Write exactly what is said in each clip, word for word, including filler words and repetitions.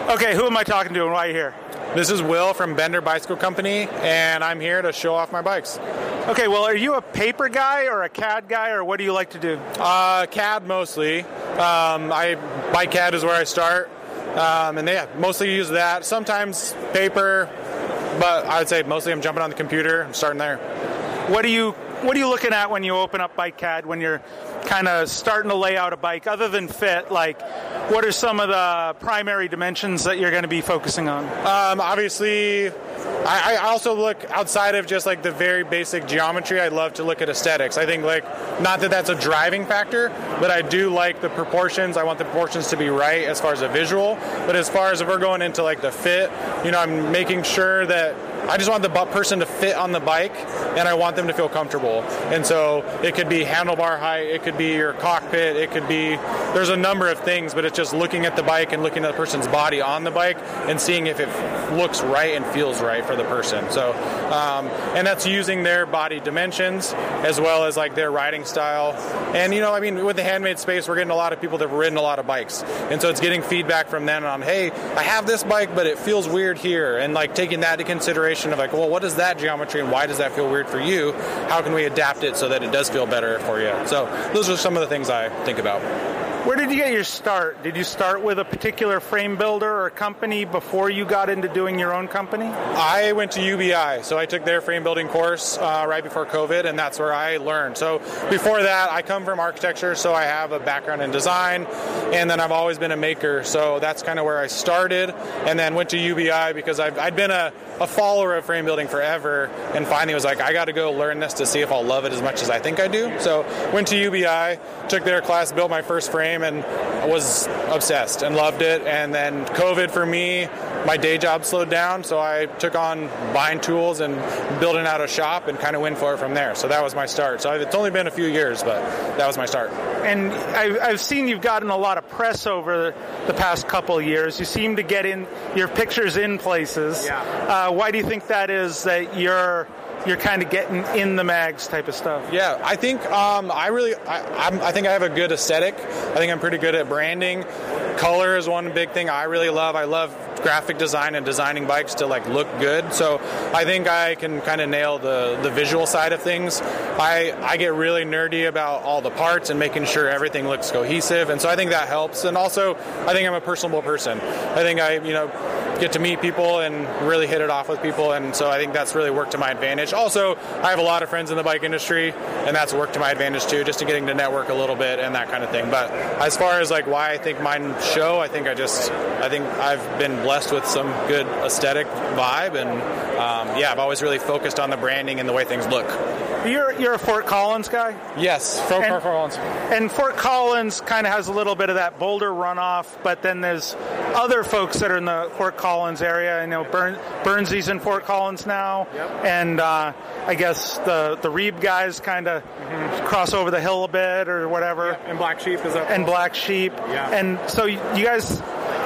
Okay, who am I talking to and why are you here? This is Will from Bender Bicycle Company, and I'm here to show off my bikes. Okay, well, are you a paper guy or a C A D guy, or what do you like to do? Uh, C A D mostly. Um, I Bike C A D is where I start, um, and yeah, mostly use that. Sometimes paper, but I would say mostly I'm jumping on the computer. I'm starting there. What are you What are you looking at when you open up Bike C A D, when you're kind of starting to lay out a bike, other than fit? Like, what are some of the primary dimensions that you're going to be focusing on? Um, obviously, I, I also look outside of just like the very basic geometry. I love to look at aesthetics. I think like, not that that's a driving factor, but I do like the proportions. I want the proportions to be right as far as a visual. But as far as if we're going into like the fit, you know, I'm making sure that I just want the person to fit on the bike, and I want them to feel comfortable. And so it could be handlebar height, it could be your cockpit, it could be, there's a number of things, but it's just looking at the bike and looking at the person's body on the bike and seeing if it looks right and feels right for the person. So, um, and that's using their body dimensions as well as like their riding style. And, you know, I mean, with the handmade space, we're getting a lot of people that have ridden a lot of bikes. And so it's getting feedback from them on, hey, I have this bike, but it feels weird here. And like taking that into consideration of like, well, what is that geometry and why does that feel weird for you? How can we adapt it so that it does feel better for you? So those are some of the things I think about. Where did you get your start? Did you start with a particular frame builder or company before you got into doing your own company? I went to U B I, so I took their frame building course uh, right before COVID, and that's where I learned. So before that, I come from architecture, so I have a background in design, and then I've always been a maker, so that's kind of where I started, and then went to U B I because I've, I'd been a, a follower of frame building forever, and finally was like, I got to go learn this to see if I'll love it as much as I think I do. So went to U B I, took their class, built my first frame, and was obsessed and loved it. And then COVID for me, my day job slowed down, so I took on buying tools and building out a shop and kind of went for it from there. So that was my start. So it's only been a few years, but that was my start. And I've seen you've gotten a lot of press over the past couple of years. You seem to get in your pictures in places. Yeah. Uh, why do you think that is, that you're you're kind of getting in the mags type of stuff? Yeah, I think um, I really, I, I'm, I think I have a good aesthetic. I think I'm pretty good at branding. Color is one big thing I really love. I love graphic design and designing bikes to like look good. So I think I can kind of nail the, the visual side of things. I, I get really nerdy about all the parts and making sure everything looks cohesive. And so I think that helps. And also I think I'm a personable person. I think I, you know, get to meet people and really hit it off with people, and so I think that's really worked to my advantage. Also, I have a lot of friends in the bike industry, and that's worked to my advantage too, just to getting to network a little bit and that kind of thing. But as far as like why I think mine show, I think I just, I think I've been blessed with some good aesthetic vibe, and um, yeah, I've always really focused on the branding and the way things look. You're you're a Fort Collins guy? Yes, from and, Fort Collins. And Fort Collins kind of has a little bit of that Boulder runoff, but then there's other folks that are in the Fort Collins area. I know Burn, Burnsy's in Fort Collins now, yep. and uh, I guess the the Reeb guys kind of mm-hmm. cross over the hill a bit or whatever. Yep. And Black Sheep is up. And Black Sheep. Yeah. And so you guys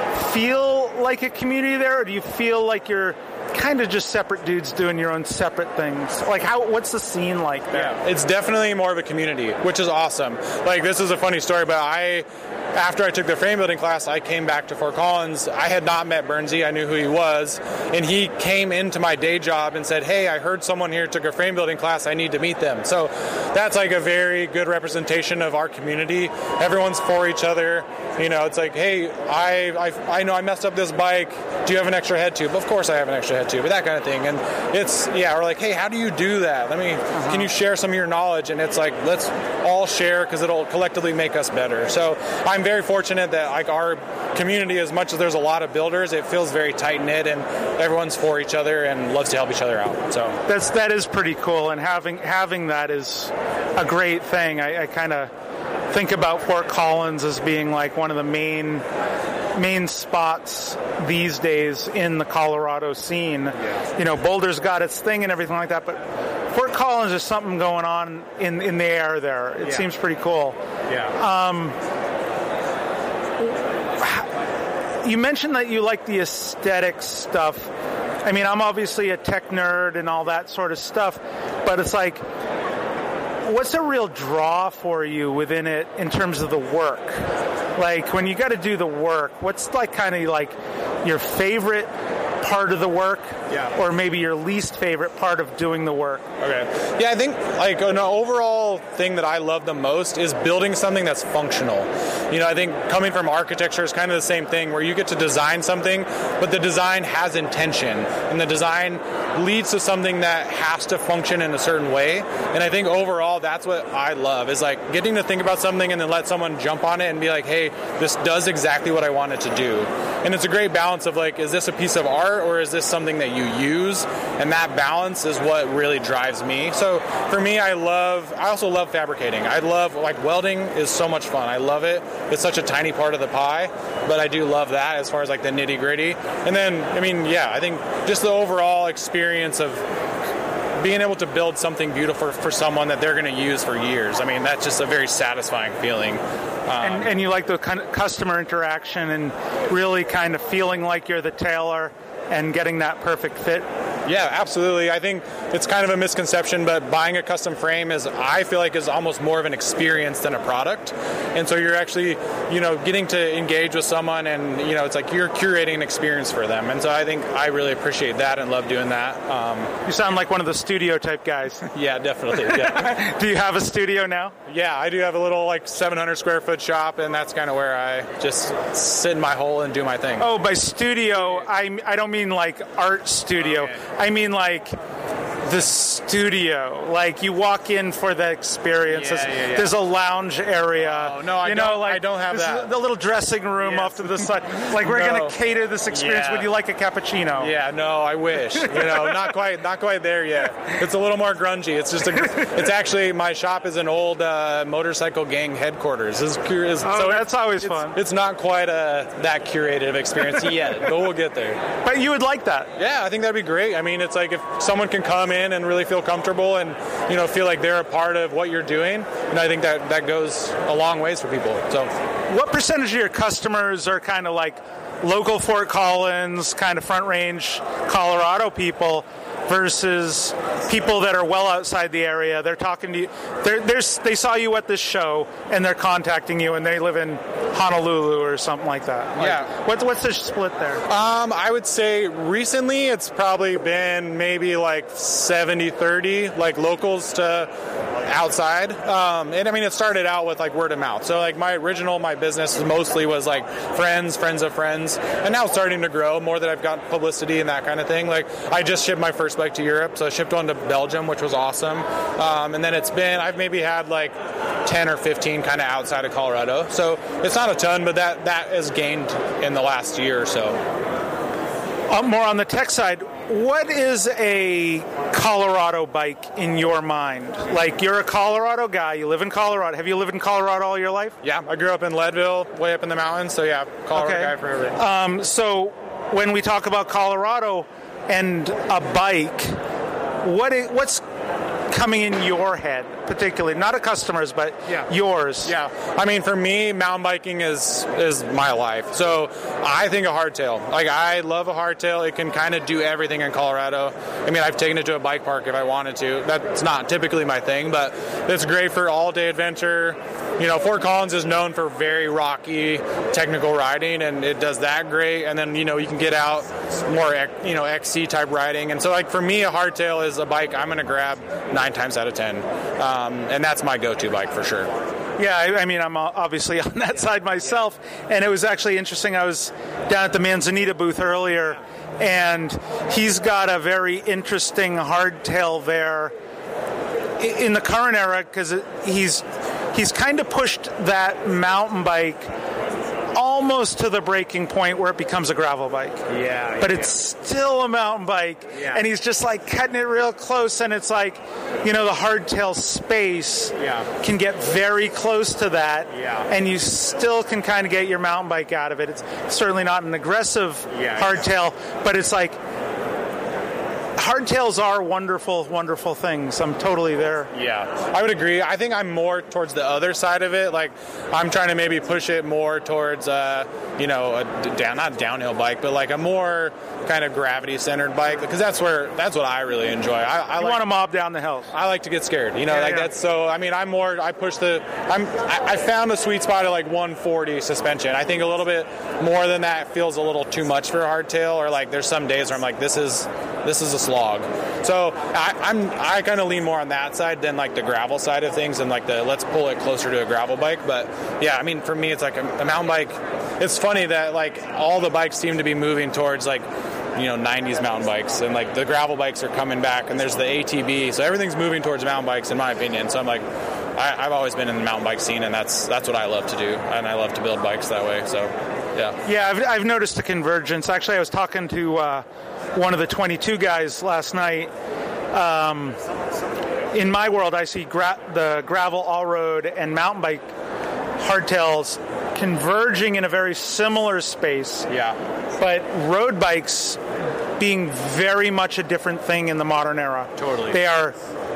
feel like a community there, or do you feel like you're kind of just separate dudes doing your own separate things? Like, how? What's the scene like there? Yeah, it's definitely more of a community, which is awesome. Like, this is a funny story, but I, after I took the frame building class, I came back to Fort Collins. I had not met Burnsy. I knew who he was, and he came into my day job and said, hey, I heard someone here took a frame building class. I need to meet them. So that's like a very good representation of our community. Everyone's for each other. You know, it's like, hey, I, I, I know I messed up this bike. Do you have an extra head tube? Of course I have an extra head tube, but that kind of thing. And it's, yeah, we're like, hey, how do you do that? Let me, uh-huh. Can you share some of your knowledge? And it's like, let's all share because it'll collectively make us better. So I'm very fortunate that like our community, as much as there's a lot of builders, it feels very tight-knit and everyone's for each other and loves to help each other out. So that's, that is pretty cool. And having, having that is a great thing. I, I kind of think about Fort Collins as being like one of the main main spots these days in the Colorado scene. Yeah. You know, Boulder's got its thing and everything like that, but Fort Collins is something going on in, in the air there. It yeah. seems pretty cool. Yeah. Um, you mentioned that you like the aesthetic stuff. I mean, I'm obviously a tech nerd and all that sort of stuff, but it's like, what's a real draw for you within it in terms of the work? Like when you got to do the work, what's like kind of like your favorite part of the work, yeah. or maybe your least favorite part of doing the work? Okay. Yeah, I think like an overall thing that I love the most is building something that's functional. You know, I think coming from architecture is kind of the same thing, where you get to design something, but the design has intention, and the design leads to something that has to function in a certain way. And I think overall that's what I love, is like getting to think about something and then let someone jump on it and be like, hey, this does exactly what I want it to do. And it's a great balance of like, is this a piece of art or is this something that you use? And that balance is what really drives me. So for me, I love, I also love fabricating. I love, like, welding is so much fun. I love it. It's such a tiny part of the pie, but I do love that as far as like the nitty gritty. And then, I mean, yeah, I think just the overall experience of being able to build something beautiful for someone that they're going to use for years. I mean, that's just a very satisfying feeling. Um, and, and you like the kind of customer interaction and really kind of feeling like you're the tailor and getting that perfect fit? Yeah, absolutely. I think it's kind of a misconception, but buying a custom frame is, I feel like, is almost more of an experience than a product. And so you're actually, you know, getting to engage with someone, and, you know, it's like you're curating an experience for them. And so I think I really appreciate that and love doing that. Um, you sound like one of the studio type guys. Yeah, definitely. Yeah. Do you have a studio now? Yeah, I do have a little like seven hundred square foot shop, and that's kind of where I just sit in my hole and do my thing. Oh, by studio, I I don't mean like art studio. Okay. I mean like the studio. Like you walk in for the experience. Yeah, yeah, yeah. There's a lounge area. Oh, no, I you don't. Know, like, I don't have that. The little dressing room yes. off to the side. Like we're no. gonna cater this experience. Yeah. Would you like a cappuccino? Yeah, no, I wish. You know, not quite, not quite there yet. It's a little more grungy. It's just, a, it's actually, my shop is an old uh, motorcycle gang headquarters. It's, it's, oh, so that's always it's, fun. It's not quite a that curated experience yet, but we'll get there. But you would like that? Yeah, I think that'd be great. I mean, it's like if someone can come in and really feel comfortable and, you know, feel like they're a part of what you're doing, and I think that that goes a long ways for people. So, what percentage of your customers are kind of like local Fort Collins, kind of Front Range Colorado people versus people that are well outside the area? They're talking to you. They're, they're, they saw you at this show and they're contacting you, and they live in Honolulu or something like that. Like, yeah. What's what's the split there? Um, I would say recently it's probably been maybe like seventy thirty, like locals to outside. Um, and I mean, it started out with like word of mouth. So like my original, my business mostly was like friends, friends of friends. And now it's starting to grow more that I've got publicity and that kind of thing. Like I just shipped my first bike to Europe. So I shipped one to Belgium, which was awesome. Um, and then it's been, I've maybe had like ten or fifteen kind of outside of Colorado. So it's not a ton, but that, that has gained in the last year or so. Uh, more on the tech side, what is a Colorado bike in your mind? Like, you're a Colorado guy, you live in Colorado. Have you lived in Colorado all your life? Yeah, I grew up in Leadville, way up in the mountains, so yeah, Colorado okay. guy forever. Um, so when we talk about Colorado and a bike, what is, what's coming in your head, particularly? Not a customer's, but yeah. yours. Yeah. I mean, for me, mountain biking is is my life. So I think a hardtail. Like, I love a hardtail. It can kind of do everything in Colorado. I mean, I've taken it to a bike park if I wanted to. That's not typically my thing, but it's great for all-day adventure. You know, Fort Collins is known for very rocky, technical riding, and it does that great. And then, you know, you can get out more, you know, X C type riding. And so, like, for me, a hardtail is a bike I'm going to grab nine times out of ten. Um, and that's my go-to bike for sure. Yeah, I, I mean, I'm obviously on that side myself. And it was actually interesting. I was down at the Manzanita booth earlier, and he's got a very interesting hardtail there in the current era, because he's he's kind of pushed that mountain bike almost to the breaking point where it becomes a gravel bike. Yeah. But yeah. it's still a mountain bike. Yeah. And he's just like cutting it real close, and it's like, you know, the hardtail space yeah. can get very close to that. Yeah. And you still can kind of get your mountain bike out of it. It's certainly not an aggressive yeah, hardtail, yeah. but it's like hardtails are wonderful, wonderful things. I'm totally there. Yeah, I would agree. I think I'm more towards the other side of it. Like, I'm trying to maybe push it more towards, uh, you know, a down, not a downhill bike, but like a more kind of gravity-centered bike, because that's where that's what I really enjoy. I, I you like, want to mob down the hills. I like to get scared, you know, yeah, like yeah. that's so. I mean, I'm more. I push the. I'm. I, I found a sweet spot at like one forty suspension. I think a little bit more than that feels a little too much for a hardtail, or like there's some days where I'm like, this is this is a slog. So I, I'm I kind of lean more on that side than like the gravel side of things, and like the let's pull it closer to a gravel bike. But yeah, I mean, for me, it's like a, a mountain bike. It's funny that like all the bikes seem to be moving towards like, you know, nineties mountain bikes, and like the gravel bikes are coming back, and there's the A T B, so everything's moving towards mountain bikes in my opinion. So I'm like, I, I've always been in the mountain bike scene, and that's that's what I love to do, and I love to build bikes that way. So yeah, yeah, I've, I've noticed a convergence. Actually, I was talking to uh, one of the twenty-two guys last night. Um, in my world, I see gra- the gravel, all-road, and mountain bike hardtails converging in a very similar space. Yeah. But road bikes being very much a different thing in the modern era. Totally. They are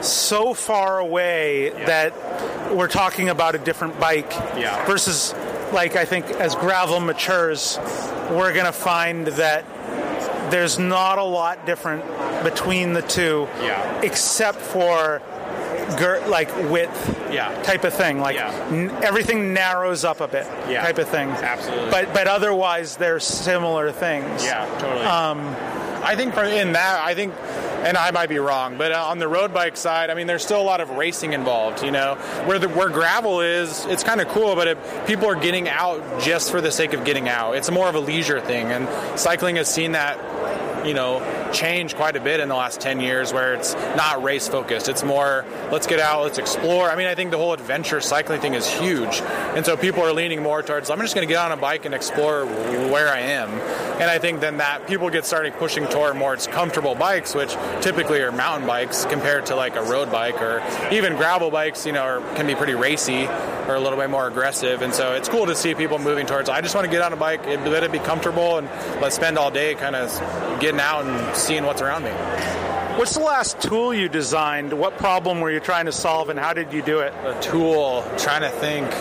so far away yeah. that we're talking about a different bike. Yeah. Versus, like, I think as gravel matures, we're going to find that there's not a lot different between the two, yeah. except for Gir- like width yeah. type of thing, like yeah. n- everything narrows up a bit yeah. type of thing. Absolutely. But but otherwise they're similar things. Yeah, totally. Um, I think for, in that, I think, and I might be wrong, but on the road bike side, I mean, there's still a lot of racing involved, you know. Where the, where gravel is, it's kind of cool, but if people are getting out just for the sake of getting out. It's more of a leisure thing, and cycling has seen that, you know, change quite a bit in the last ten years, where it's not race focused. It's more, let's get out, let's explore. I mean, I think the whole adventure cycling thing is huge. And so people are leaning more towards, I'm just going to get on a bike and explore where I am. And I think then that people get started pushing toward more comfortable bikes, which typically are mountain bikes compared to like a road bike, or even gravel bikes, you know, are, can be pretty racy or a little bit more aggressive. And so it's cool to see people moving towards, I just want to get on a bike, let it be comfortable, and let's spend all day kind of getting out and seeing what's around me. What's the last tool you designed? What problem were you trying to solve, and how did you do it? A tool, trying to think,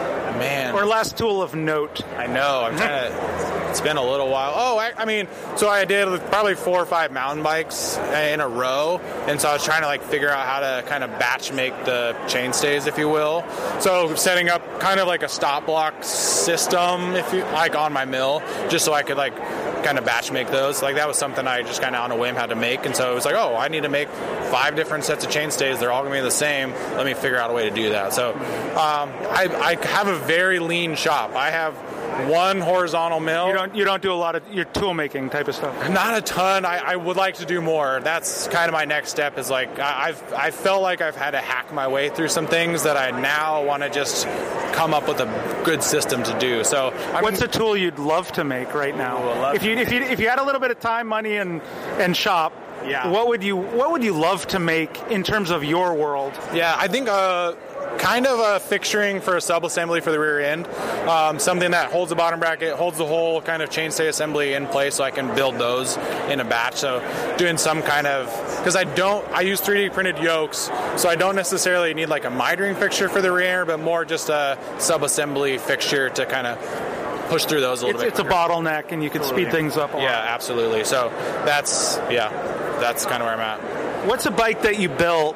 man. Or last tool of note. I know, I'm trying to, it's been a little while. Oh, I, I mean, so I did probably four or five mountain bikes in a row, and so I was trying to like figure out how to kind of batch make the chainstays, if you will. So setting up kind of like a stop block system, if you like, on my mill, just so I could like kind of batch make those. Like that was something I just kind of on a whim had to make, and so it was like, oh, I need to make five different sets of chainstays. They're all going to be the same. Let me figure out a way to do that. So um, I, I have a very lean shop. I have one horizontal mill. You don't you don't do a lot of your tool making type of stuff. Not a ton. I, I would like to do more. That's kind of my next step. Is like I, I've I felt like I've had to hack my way through some things that I now want to just come up with a good system to do. So I'm, what's a tool you'd love to make right now? Ooh, if you if you if you had a little bit of time, money, and and shop. Yeah. What would you What would you love to make in terms of your world? Yeah, I think uh, kind of a fixturing for a sub-assembly for the rear end, um, something that holds the bottom bracket, holds the whole kind of chainstay assembly in place, so I can build those in a batch. So doing some kind of, because I don't, I use three D printed yokes, so I don't necessarily need like a mitering fixture for the rear, but more just a sub-assembly fixture to kind of push through those a little it's, bit. It's a bottleneck, and you can Totally. speed things up a lot. Yeah, absolutely. So that's, yeah, that's kind of where I'm at. What's a bike that you built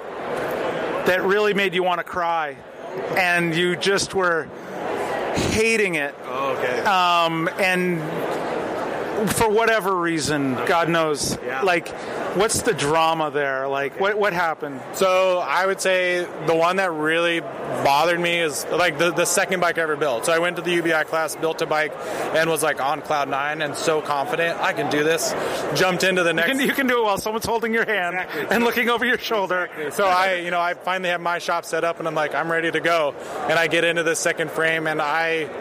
that really made you want to cry, and you just were hating it? Oh, okay. Um, and for whatever reason, God knows, Yeah. like, what's the drama there? Like, what what happened? So I would say the one that really bothered me is like the, the second bike I ever built. So I went to the U B I class, built a bike, and was like on cloud nine and so confident I can do this. Jumped into the next. You can, you can do it while someone's holding your hand Exactly. and looking over your shoulder. So I, you know, I finally have my shop set up, and I'm like, I'm ready to go. And I get into the second frame, and I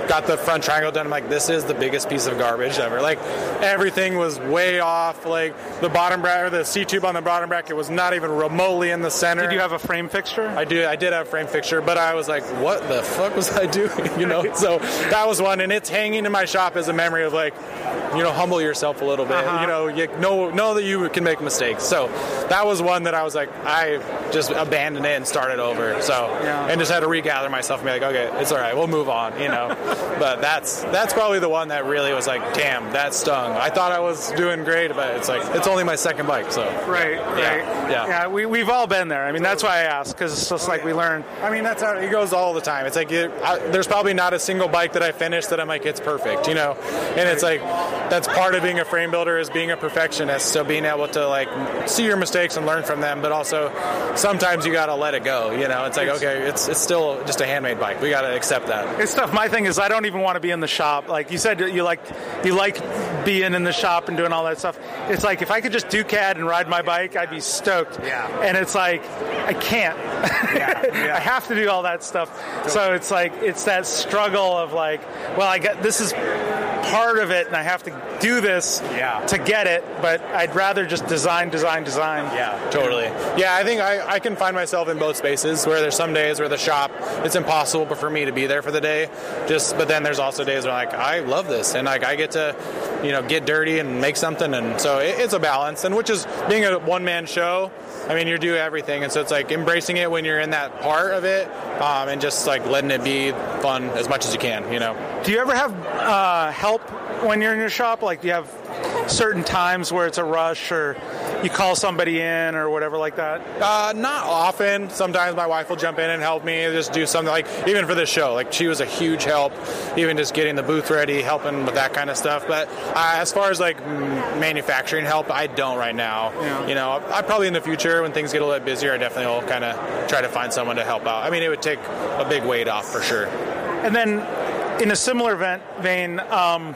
got the front triangle done. I'm like, this is the biggest piece of garbage ever. Like, everything was way off. Like, the bottom bracket, or the C-tube on the bottom bracket was not even remotely in the center. Did you have a frame fixture? I do. I did have a frame fixture, but I was like, what the fuck was I doing? You know, so that was one, and it's hanging in my shop as a memory of like, you know, humble yourself a little bit. Uh-huh. You know, you know, know that you can make mistakes. So that was one that I was like, I just abandoned it and started over. So yeah. and just had to regather myself and be like, okay, it's all right, we'll move on. You know, but that's that's probably the one that really was like, damn, that stung. I thought I was doing great, but it's like it's only my second bike. So right, right, yeah, yeah. yeah we we've all been there. I mean, that's why I asked, because it's just oh, like yeah. we learn. I mean, that's how it goes all the time. It's like it, I, there's probably not a single bike that I finished that I'm like, it's perfect. You know, and it's like that's part of being a frame builder, is being a perfectionist. So being able to like see your mistakes and learn from them, but also sometimes you gotta let it go. You know, it's like, okay, it's it's still just a handmade bike. We gotta accept that. It's tough. My thing is, I don't even want to be in the shop. Like you said, you like you like being in the shop and doing all that stuff. It's like if I could just do C A D and ride my bike, I'd be stoked. Yeah. And it's like I can't. Yeah. Yeah. I have to do all that stuff. So it's like it's that struggle of like, well, I get this is part of it, and I have to do this yeah. to get it, but I'd rather just design, design, design. Yeah, totally. Yeah, I think I, I can find myself in both spaces, where there's some days where the shop, it's impossible for me to be there for the day, just, but then there's also days where like, I love this, and like I get to, you know, get dirty and make something, and so it, it's a balance, and which is being a one-man show, I mean, you do everything, and so it's like embracing it when you're in that part of it, um, and just like letting it be fun as much as you can, you know. Do you ever have uh, help when you're in your shop? Like, do you have certain times where it's a rush, or you call somebody in or whatever like that? Uh, not often. Sometimes my wife will jump in and help me, just do something, like even for this show. Like, she was a huge help, even just getting the booth ready, helping with that kind of stuff. But uh, as far as like manufacturing help, I don't right now. Yeah. You know, I probably in the future when things get a little bit busier, I definitely will kind of try to find someone to help out. I mean, it would take a big weight off for sure. And then, in a similar vein, um,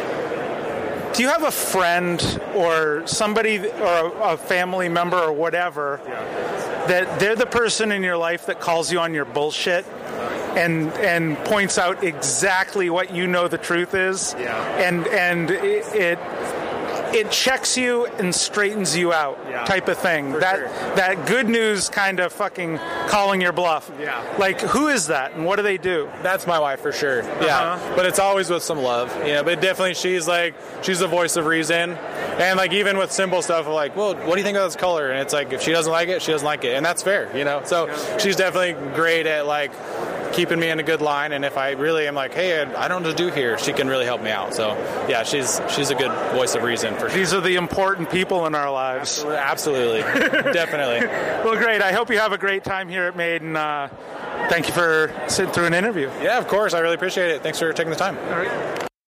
do you have a friend or somebody or a family member or whatever yeah. that they're the person in your life that calls you on your bullshit and and points out exactly what you know the truth is, yeah. and and it, it it checks you and straightens you out, yeah. type of thing. For that sure. that good news kind of fucking calling your bluff. Yeah. Like, who is that and what do they do? That's my wife for sure. Yeah. Uh-huh. But it's always with some love. Yeah. But definitely she's like, she's the voice of reason. And like, even with simple stuff, like, well, what do you think of this color? And it's like, if she doesn't like it, she doesn't like it. And that's fair, you know? So yeah. she's definitely great at like keeping me in a good line, and if I really am like, hey, I don't know what to do here, she can really help me out. So yeah, she's she's a good voice of reason for sure. These are the important people in our lives. Absolutely, absolutely. Definitely. Well, great. I hope you have a great time here at Made, and uh, thank you for sitting through an interview. Yeah, of course. I really appreciate it. Thanks for taking the time. All right.